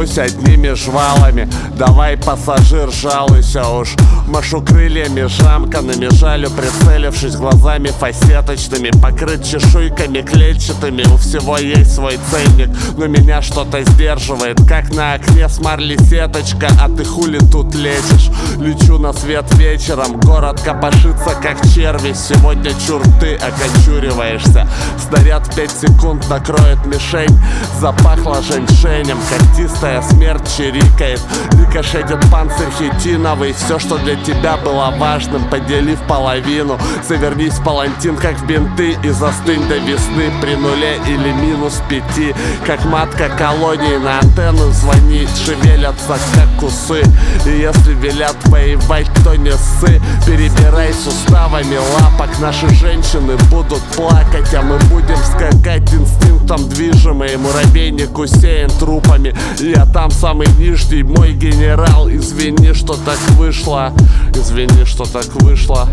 рвусь одними жвалами. Давай, пассажир, жалуйся уж. Машу крыльями жамканными, жалю, прицелившись глазами фасеточными, покрыт чешуйками клетчатыми. У всего есть свой ценник, но меня что-то сдерживает, как на окне с марли сеточка. А ты хули тут лечишь? Лечу на свет вечером, город копошится как черви. Сегодня чур ты окочуриваешься. Снаряд в 5 секунд накроет мишень. Запахло женьшенем, когтистая смерть чирикает. Рикошетит панцирь хитиновый. Все, что для тебя было важным, подели в половину. Завернись в палантин, как в бинты, и застынь до весны при нуле или -5. Как матка колонии на антенну звонит, шевелятся как усы. И если велят воевать, то не ссы. Перебирай суставами лапок, наши женщины будут плакать, а мы будем скакать инстинктом движимые. Муравейник усеян трупами, я там самый нижний, мой генерал. Извини, что так вышло, извини, что так вышло.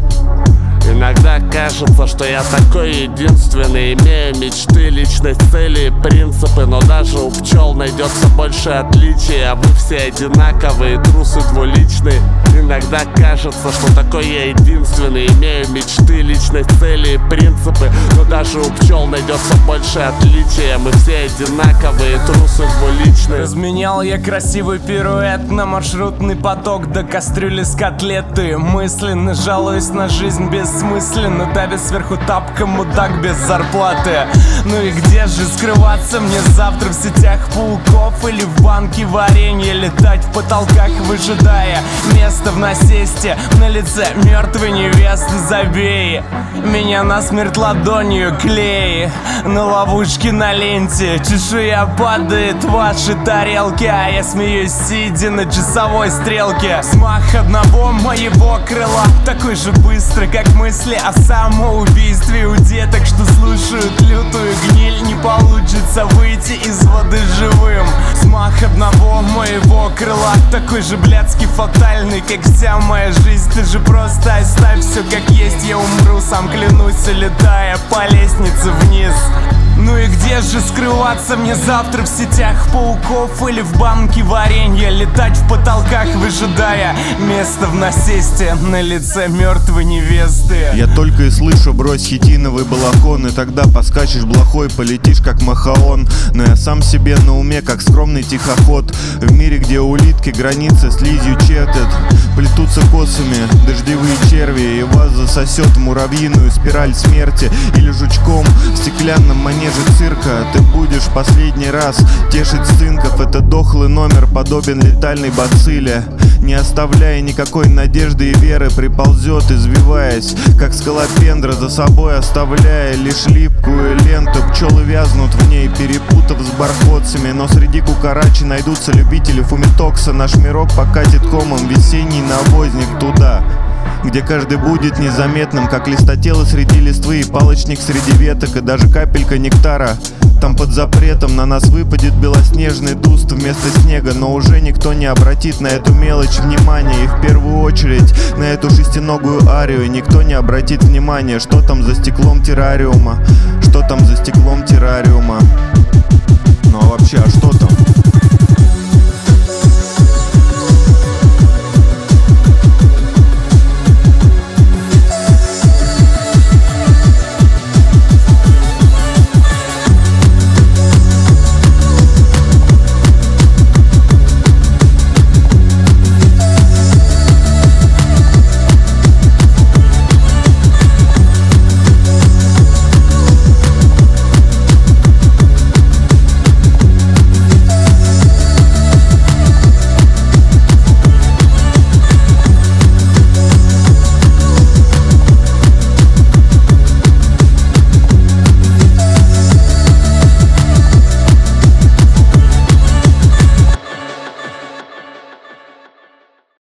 Иногда кажется, что я такой единственный, имею мечты, личность, цели и принципы. Но даже у пчел найдется больше отличий, а вы все одинаковые, трусы двуличные. Иногда кажется, что такой я единственный, имею мечты, личность, цели и принципы. Но даже у пчел найдется больше отличий, а мы все одинаковые, трусы двуличные. Разменял я красивый пируэт на маршрутный поток до кастрюли с котлеты. Мысленно жалуюсь на жизнь бессмысленно, давит сверху тапком мудак без зарплаты. Ну и где же скрываться мне завтра, в сетях пауков или в банке варенья? Летать в потолках, выжидая место в насесте. На лице мертвой невесты забей меня насмерть ладонью клей. На ловушке на ленте чешуя падает в ваши тарелки, а я смеюсь, сидя на часовой стрелке. Взмах одного моего крыла такой же быстрый, как мысли о самоубийстве у деток, что слушают лютую гниль. Не получится выйти из воды живым. Взмах одного моего крыла такой же блядский фатальный, как вся моя жизнь. Ты же просто оставь все как есть, я умру, сам клянусь, улетая по лестнице вниз. Ну и где же скрываться мне завтра, в сетях пауков или в банке варенья? Летать в потолках, выжидая место в насесте на лице мертвой невесты. Я только и слышу: брось хитиновый балахон, и тогда поскачешь блохой, полетишь как махаон. Но я сам себе на уме, как скромный тихоход. В мире, где улитки границы слизью чертят, плетутся косами дождевые черви, и вас засосет в муравьиную спираль смерти. Или жучком в стеклянном манеже цирка ты будешь последний раз тешить цинков. Это дохлый номер, подобен летальной бацилле, не оставляя никакой надежды и веры. Приползет, извиваясь, как скалопендра, за собой оставляя лишь липкую ленту. Пчелы вязнут в ней, перепутав с бархотцами. Но среди кукарачи найдутся любители фумитокса. Наш мирок покатит комом весенний навозник туда, где каждый будет незаметным, как листотелы среди листвы и палочник среди веток, и даже капелька нектара. Там под запретом на нас выпадет белоснежный дуст вместо снега. Но уже никто не обратит на эту мелочь внимания, и в первую очередь на эту шестиногую арию никто не обратит внимания. Что там за стеклом террариума? Что там за стеклом террариума? Ну а вообще, а что там?